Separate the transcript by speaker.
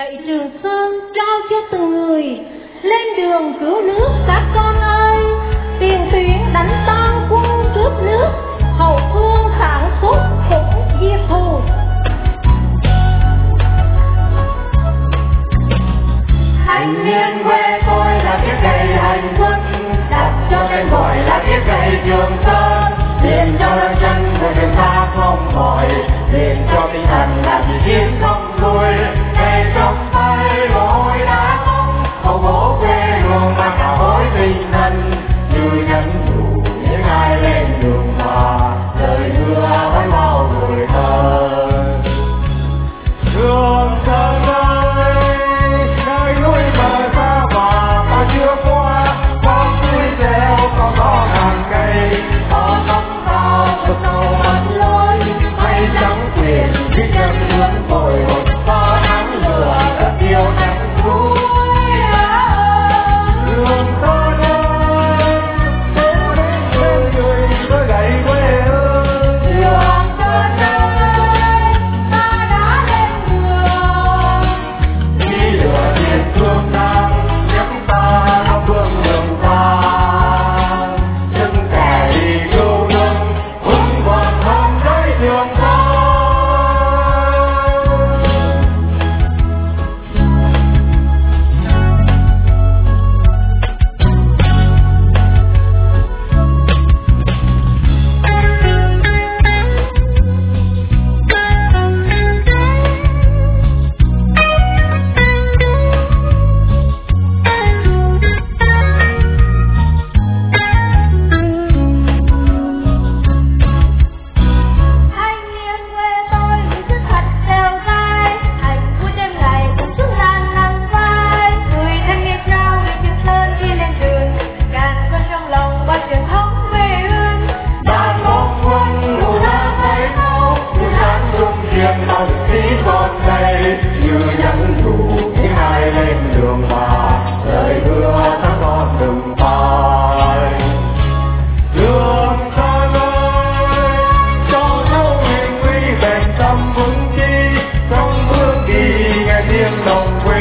Speaker 1: Dạy Trường Sơn trao cho từng người, lên đường cứu nước các con ơi. Tiền tuyến đánh tan quân cướp nước, hậu phương sản xuất cũng diệt thù.
Speaker 2: Thanh niên quê tôi là chiếc cây hạnh phúc, đặt cho tên gọi là chiếc cây Trường Sơn. Liền cho đôi chân của đường xa không mỏi, liền cho tinh thần là vì chiến không lui. Cây trong tay mồ hôi đã không, màu gỗ quê hương mang cả khối tinh thần. Như nhắn nhủ những ai lên đường mà, lời hứa với bao người thân. Trường Sơn ơi, nơi núi bờ xa mà ta chưa qua, có suối reo có ngàn cây, có sóng cao vực sâu mất lối, mây trắng quyền khi chân hướng bồi hồi, có nắng lửa rất yêu nắng vui. Trường Sơn ơi, cố đến bên người với gậy quê hương.
Speaker 1: Trường Sơn ơi, ta đã lên đường,
Speaker 2: Khi lửa tiền thương đang nhắc ta nó vương đường ta, chân kẻ đi cứu nước vững vàng hơn với Trường Sơn.
Speaker 1: thanh niên quê tôi những sức thật đều vai, hạnh vui đêm ngày cùng chúng ngàn năm vai. Người thanh niên trao người Trường Sơn đi lên đường, càng con trong lòng bao truyền thống quê hương.
Speaker 2: Đàn bóng quân đủ đã thấy máu, như sáng dung riêng nào được tí con đây. Như nhắn nhủ những ai lên đường mà, lời hứa các con đừng phai. Trường Sơn ơi, cho dấu hình uy bền tâm vững chí, trong bước đi nghe tiếng đồng quê